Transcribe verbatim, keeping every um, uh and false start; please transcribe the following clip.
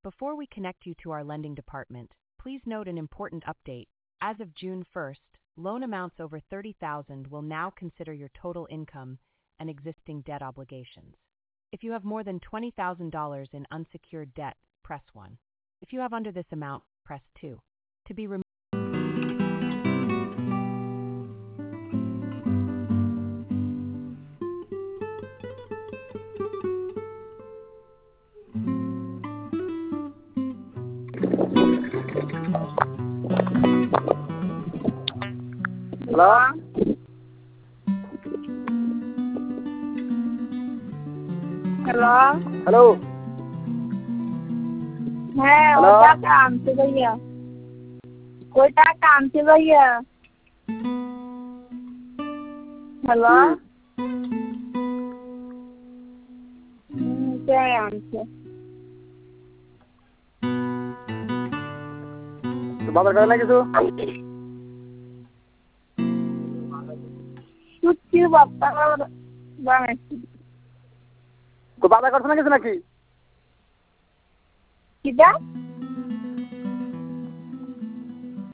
Before we connect you to our lending department, please note an important update. As of June first, loan amounts over thirty thousand dollars will now consider your total income and existing debt obligations. If you have more than twenty thousand dollars in unsecured debt, press one. If you have under this amount, press two. To be removed. Hello? Hello hello है hello? ओटा काम से भैया कोटा काम से भैया hello हम्म, क्या काम से तो बाबा करना किसो कुछ बापा बामे तो बाबा करना किस ना की किधर